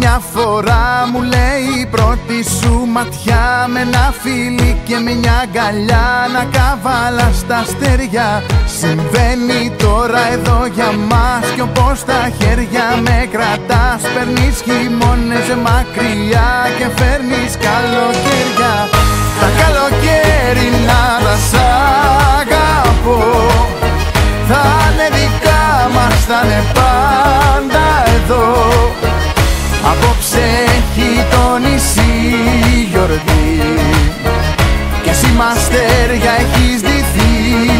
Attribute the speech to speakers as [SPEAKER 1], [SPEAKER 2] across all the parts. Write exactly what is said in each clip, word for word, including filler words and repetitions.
[SPEAKER 1] μια φορά, μου λέει η πρώτη σου ματιά, με ένα φίλι και με μια αγκαλιά να καβάλα στα αστέρια. Συμβαίνει τώρα εδώ για μας κι όπως τα χέρια με κρατάς, παίρνεις χειμώνες μακριά και φέρνεις καλοκαίρια. Τα καλοκαίρινα τα σ' αγαπώ, θα είναι δικά μας, θα είναι πάντα εδώ. Απόψε έχει το νησί γιορτή κι εσύ μαστέρια έχεις ντυθεί.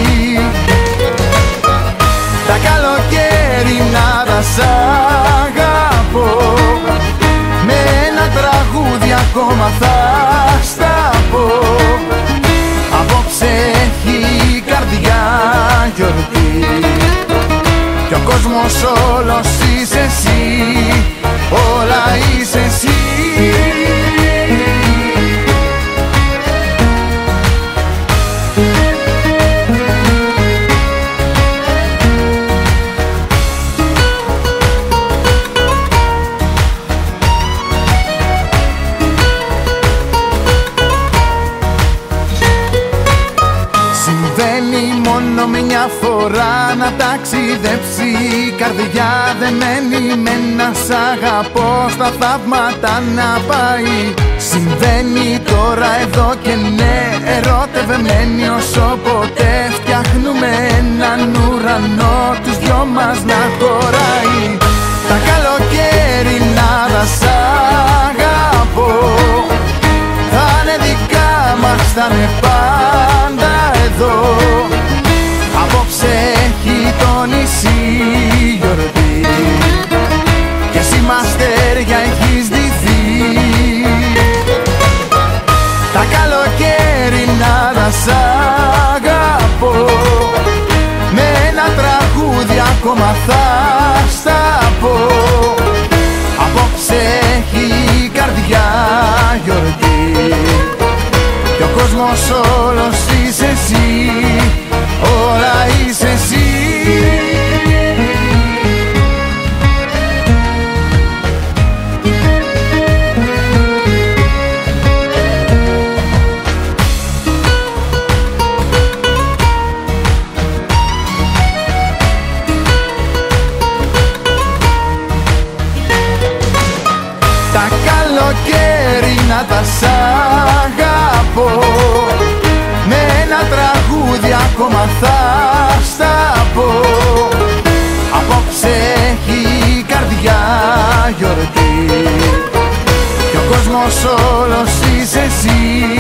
[SPEAKER 1] Τα καλοκαίρινα τα σ' αγαπώ, με ένα τραγούδι ακόμα θα στα πω. Απόψε έχει η καρδιά γιορτή κι ο κόσμος όλος είσαι εσύ, όλα είσαι εσύ. Συμβαίνει μόνο μια φορά να ταξιδέψει η καρδιά δεμένη με ένα σ' αγαπώ, στα θαύματα να πάει. Συμβαίνει τώρα εδώ και ναι, ερωτευμένοι όσο ποτέ, φτιάχνουμε έναν ουρανό τους δυο μας να χωράει. Τα καλοκαίρινα τα σ' αγαπώ, θα είναι δικά μας, θα είναι πάντα εδώ. Απόψε έχει το νησί γιορτή κι εσύ μαστέρια έχεις ντυθεί. Τα καλοκαίρινα τα σ' αγαπώ, με ένα τραγούδι ακόμα θα στα πω. Απόψε έχει η καρδιά γιορτή κι ο κόσμος όλος είσαι εσύ, όλα είσαι εσύ. Τα καλοκαίρινα τα σ' αγαπώ, με ένα τραγούδι ακόμα θα στα πω. Απόψε έχει η καρδιά γιορτή κι ο κόσμος όλος είσαι εσύ,